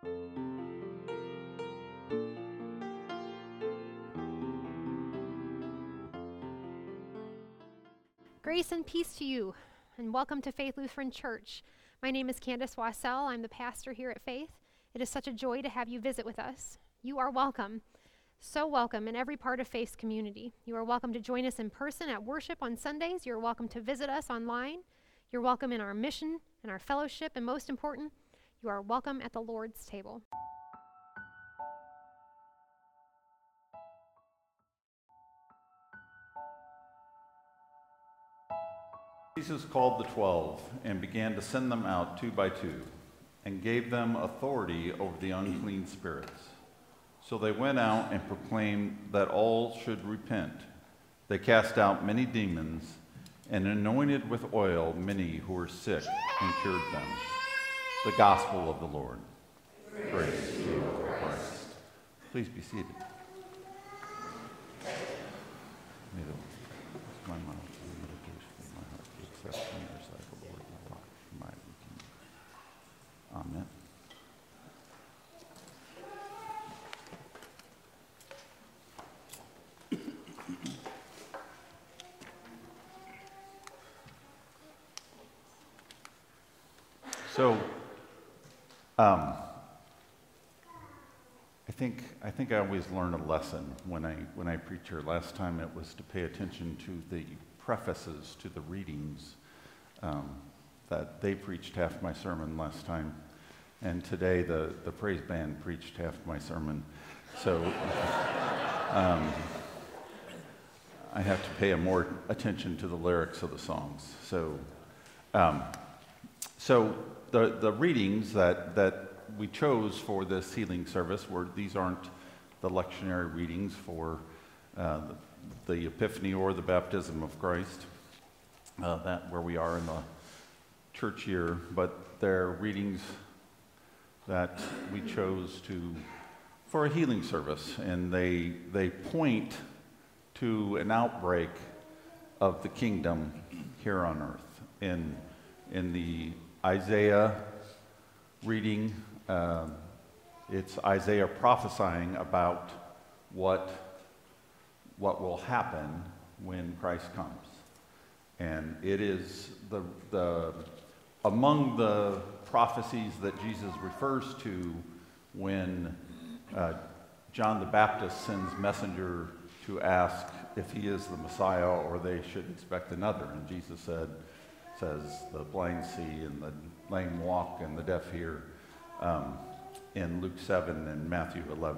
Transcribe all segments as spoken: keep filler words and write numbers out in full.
Grace and peace to you, and welcome to Faith Lutheran Church. My name is Candace Wassell. I'm the pastor here at Faith. It is such a joy to have you visit with us. You are welcome, so welcome in every part of Faith's community. You are welcome to join us in person at worship on Sundays. You're welcome to visit us online. You're welcome in our mission and our fellowship, and most important, you are welcome at the Lord's table. Jesus called the twelve and began to send them out two by two and gave them authority over the unclean spirits. So they went out and proclaimed that all should repent. They cast out many demons and anointed with oil many who were sick and cured them. The gospel of the Lord. Praise, Praise to you, Christ. Please be seated. May the, my mouth. From your side, the Lord, my rock, my redeemer. Amen. So, um, I think I think I always learn a lesson when I when I preach here. Last time it was to pay attention to the prefaces to the readings. Um, that they preached half my sermon last time, and today the, the praise band preached half my sermon. So um, I have to pay a more attention to the lyrics of the songs. So, um, so the the readings that that we chose for this healing service were these aren't the lectionary readings for uh, the, the Epiphany or the Baptism of Christ. Uh, that where we are in the church year, but they're readings that we chose to for a healing service, and they they point to an outbreak of the kingdom here on earth. In in the Isaiah reading, uh, it's Isaiah prophesying about what what will happen when Christ comes. And it is the, the among the prophecies that Jesus refers to when uh, John the Baptist sends messenger to ask if he is the Messiah or they should expect another. And Jesus said, says the blind see and the lame walk and the deaf hear um, in Luke seven and Matthew eleven.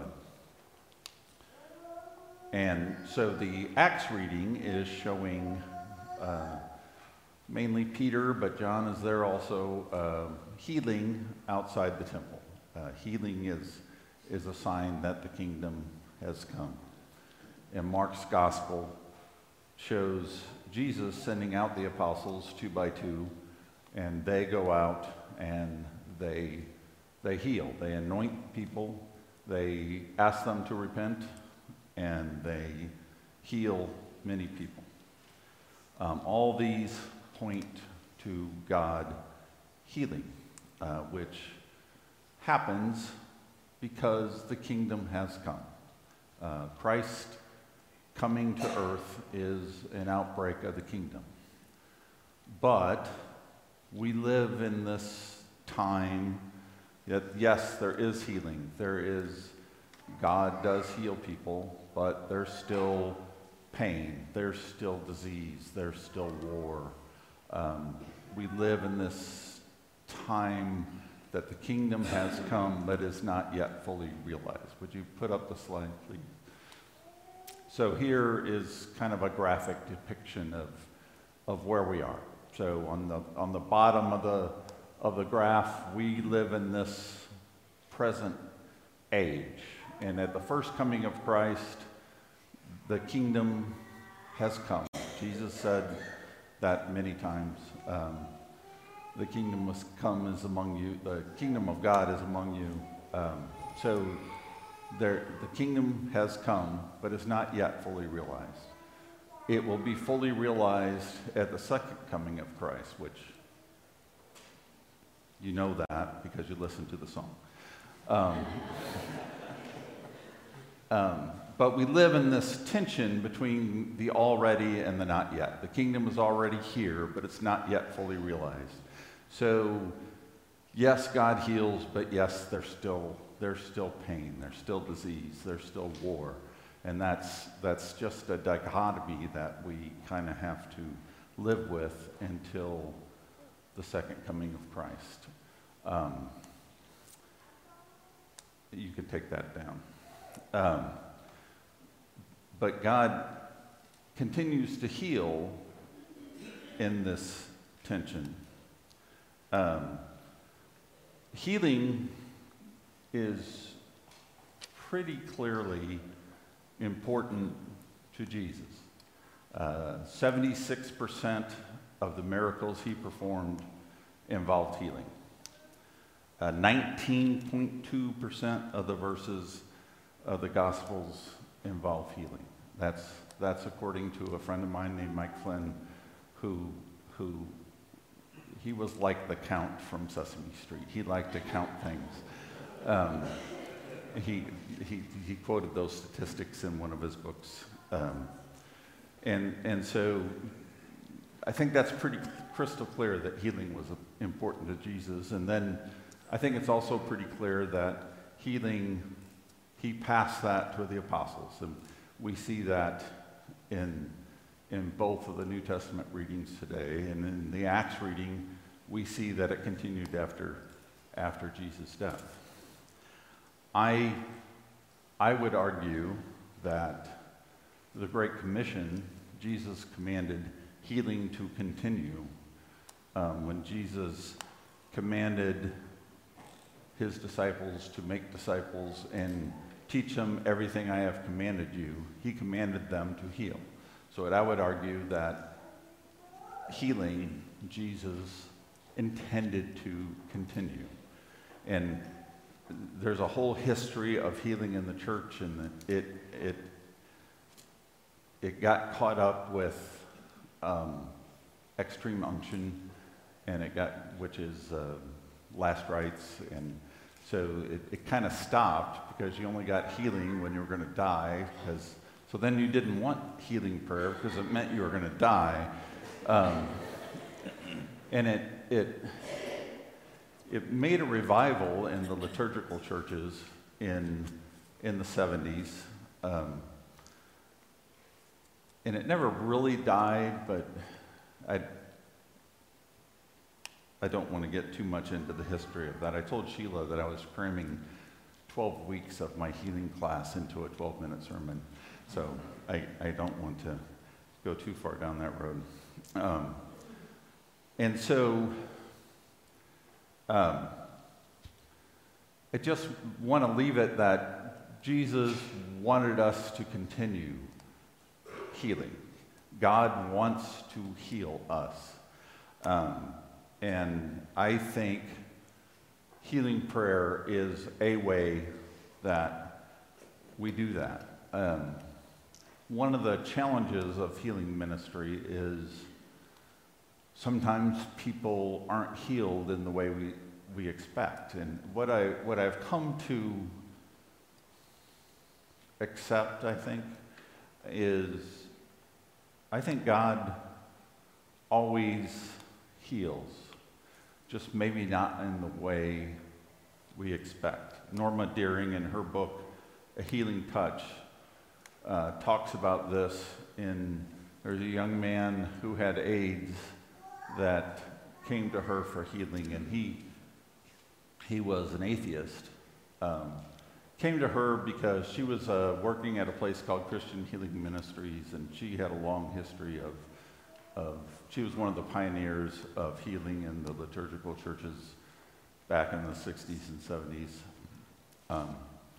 And so the Acts reading is showing Uh, mainly Peter, but John is there also, uh, healing outside the temple. Uh, healing is is a sign that the kingdom has come. And Mark's gospel shows Jesus sending out the apostles two by two, and they go out and they they heal. They anoint people. They ask them to repent, and they heal many people. Um, all these point to God healing, uh, which happens because the kingdom has come. Uh, Christ coming to earth is an outbreak of the kingdom. But we live in this time that, yes, there is healing. There is, God does heal people, but there's still pain, there's still disease, there's still war. Um, we live in this time that the kingdom has come but is not yet fully realized. Would you put up the slide, please? So here is kind of a graphic depiction of of where we are. So on the on the bottom of the of the graph, we live in this present age, and at the first coming of Christ, the kingdom has come. Jesus said that many times. Um, the kingdom must come is among you. The kingdom of God is among you. Um, so there, the kingdom has come, but is not yet fully realized. It will be fully realized at the second coming of Christ, which you know that because you listened to the song. Um, um, but we live in this tension between the already and the not yet. The kingdom is already here, but it's not yet fully realized. So, yes, God heals, but yes, there's still there's still pain, there's still disease, there's still war, and that's that's just a dichotomy that we kind of have to live with until the second coming of Christ. Um, you can take that down. Um, but God continues to heal in this tension. Um, healing is pretty clearly important to Jesus. Uh, seventy-six percent of the miracles he performed involved healing. Uh, nineteen point two percent of the verses of the Gospels involve healing. That's that's according to a friend of mine named Mike Flynn, who who he was like the Count from Sesame Street. He liked to count things. Um, he he he quoted those statistics in one of his books, um, and and so I think that's pretty crystal clear that healing was important to Jesus. And then I think it's also pretty clear that healing, he passed that to the apostles. And we see that in, in both of the New Testament readings today. And in the Acts reading, we see that it continued after, after Jesus' death. I, I would argue that the Great Commission, Jesus commanded healing to continue. Um, when Jesus commanded his disciples to make disciples and teach them everything I have commanded you, he commanded them to heal. So I would argue that healing, Jesus intended to continue. And there's a whole history of healing in the church, and it it it got caught up with um, extreme unction, and it got, which is uh, last rites, and so it, it kind of stopped because you only got healing when you were going to die. Because so then you didn't want healing prayer because it meant you were going to die, um, and it it it made a revival in the liturgical churches in in the seventies. Um, and it never really died, but I I don't want to get too much into the history of that. I told Sheila that I was cramming twelve weeks of my healing class into a twelve-minute sermon, so I, I don't want to go too far down that road. Um, and so um, I just want to leave it that Jesus wanted us to continue healing. God wants to heal us. Um, and I think healing prayer is a way that we do that. Um, one of the challenges of healing ministry is sometimes people aren't healed in the way we, we expect. And what, I, what I've come to accept, I think, is I think God always heals, just maybe not in the way we expect. Norma Deering, in her book, A Healing Touch, uh, talks about this. In there's a young man who had AIDS that came to her for healing, and he he was an atheist. Um, came to her because she was uh, working at a place called Christian Healing Ministries, and she had a long history of, of, she was one of the pioneers of healing in the liturgical churches back in the sixties and seventies. Um,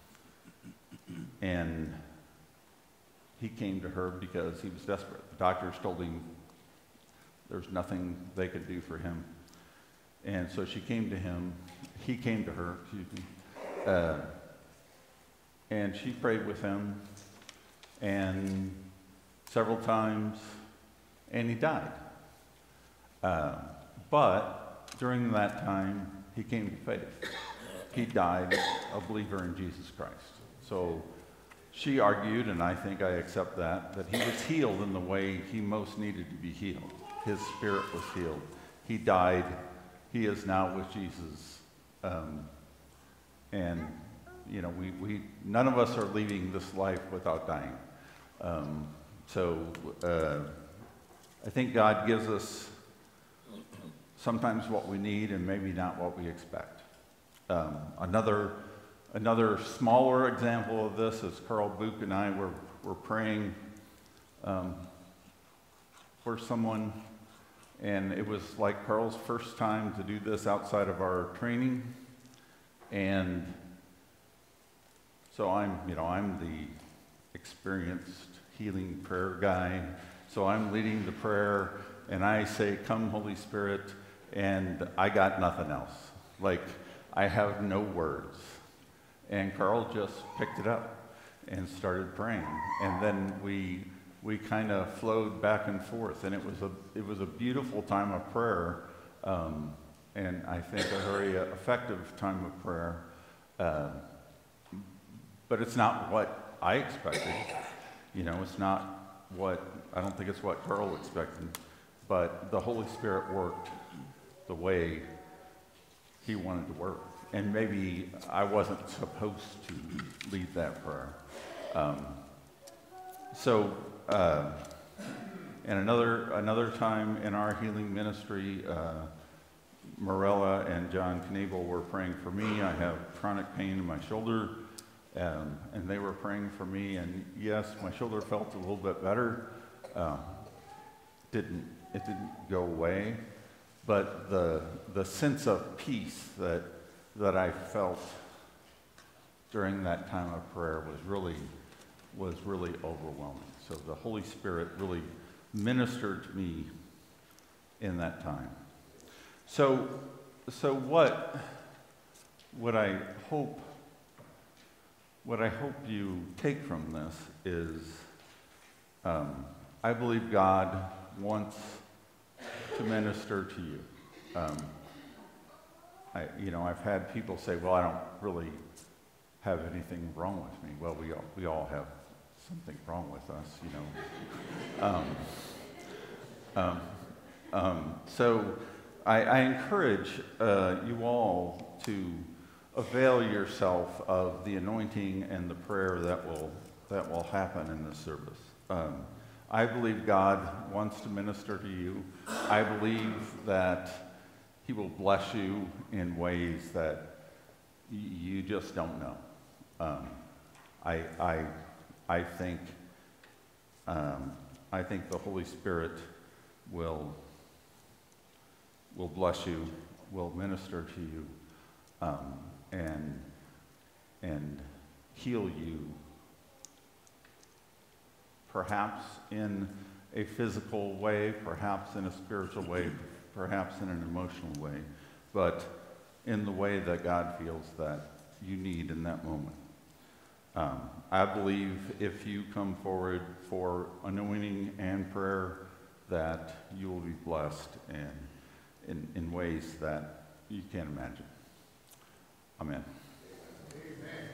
and he came to her because he was desperate. The doctors told him there's nothing they could do for him. And so she came to him, he came to her, excuse me, uh, and she prayed with him, and several times, and he died. Uh, but during that time, he came to faith. he died a believer in Jesus Christ. So she argued, and I think I accept that, that he was healed in the way he most needed to be healed. His spirit was healed. He died. He is now with Jesus. Um, and, you know, we, we none of us are leaving this life without dying. Um, so uh, I think God gives us sometimes what we need and maybe not what we expect. Um, another another smaller example of this is Carl Book and I were, were praying um, for someone, and it was like Carl's first time to do this outside of our training. And so I'm, you know, I'm the experienced healing prayer guy. So I'm leading the prayer, and I say, "Come, Holy Spirit," and I got nothing else. Like, I have no words. And Carl just picked it up and started praying. And then we we kind of flowed back and forth, and it was a it was a beautiful time of prayer, um, and I think a very uh, effective time of prayer. Uh, but it's not what I expected. You know, it's not what, I don't think it's what Carl expected, but the Holy Spirit worked the way he wanted to work. And maybe I wasn't supposed to lead that prayer. Um, so, uh, and another another time in our healing ministry, uh, Morella and John Knebel were praying for me. I have chronic pain in my shoulder, um, and they were praying for me. And yes, my shoulder felt a little bit better. Uh, didn't it didn't go away, but the the sense of peace that that I felt during that time of prayer was really was really overwhelming. So the Holy Spirit really ministered to me in that time. So so what what I hope what I hope you take from this is um, I believe God wants to minister to you. Um, I, you know, I've had people say, "Well, I don't really have anything wrong with me." Well, we all, we all have something wrong with us, you know. Um, um, um, so I, I encourage uh, you all to avail yourself of the anointing and the prayer that will that will happen in this service. Um, I believe God wants to minister to you. I believe that He will bless you in ways that y- you just don't know. Um, I, I, I think, um, I think the Holy Spirit will, will bless you, will minister to you, um, and, and heal you, perhaps in a physical way, perhaps in a spiritual way, perhaps in an emotional way, but in the way that God feels that you need in that moment. Um, I believe if you come forward for anointing and prayer, that you will be blessed and in, in ways that you can't imagine. Amen. Amen.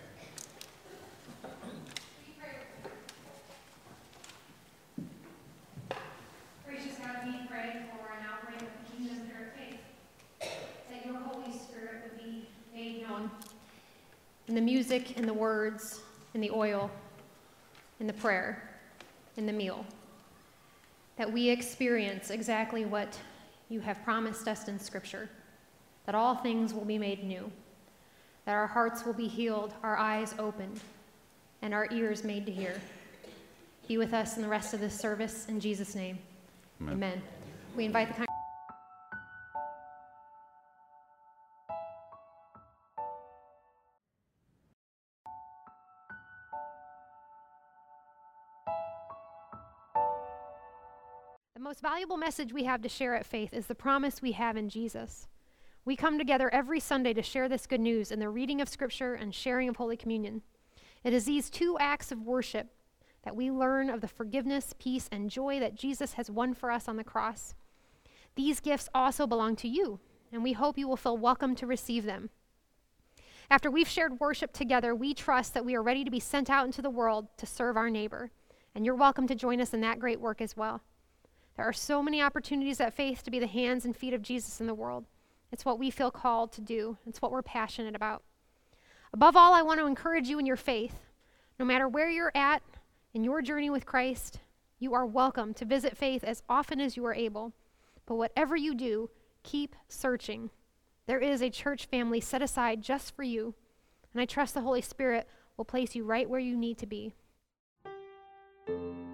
Gracious God, we pray for an outbreak of the kingdom here at Faith, that your Holy Spirit would be made known in the music, in the words, in the oil, in the prayer, in the meal, that we experience exactly what you have promised us in Scripture, that all things will be made new, that our hearts will be healed, our eyes opened, and our ears made to hear. Be with us in the rest of this service, in Jesus' name. Amen. Amen. We invite the congregation. The most valuable message we have to share at Faith is the promise we have in Jesus. We come together every Sunday to share this good news in the reading of Scripture and sharing of Holy Communion. It is these two acts of worship that we learn of the forgiveness, peace, and joy that Jesus has won for us on the cross. These gifts also belong to you, and we hope you will feel welcome to receive them. After we've shared worship together, we trust that we are ready to be sent out into the world to serve our neighbor. And you're welcome to join us in that great work as well. There are so many opportunities at Faith to be the hands and feet of Jesus in the world. It's what we feel called to do. It's what we're passionate about. Above all, I want to encourage you in your faith. No matter where you're at in your journey with Christ, you are welcome to visit Faith as often as you are able. But whatever you do, keep searching. There is a church family set aside just for you, and I trust the Holy Spirit will place you right where you need to be.